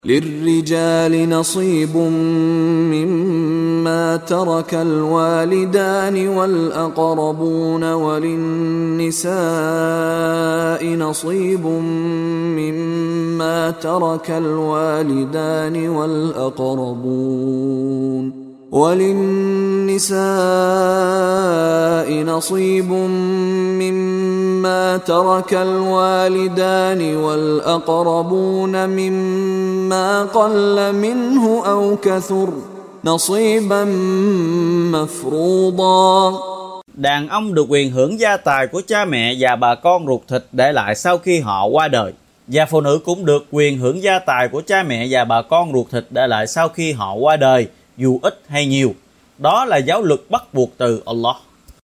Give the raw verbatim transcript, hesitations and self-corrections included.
للرجال نصيب مما ترك الوالدان والأقربون وللنساء نصيب مما ترك الوالدان والأقربون وللنساء نصيب مما ترك الوالدان والأقربون مما قل منه أو كثر نصيبا مفروضا. Đàn ông được quyền hưởng gia tài của cha mẹ và bà con ruột thịt để lại sau khi họ qua đời, và phụ nữ cũng được quyền hưởng gia tài của cha mẹ và bà con ruột thịt để lại sau khi họ qua đời, dù ít hay nhiều. Đó là giáo luật bắt buộc từ Allah.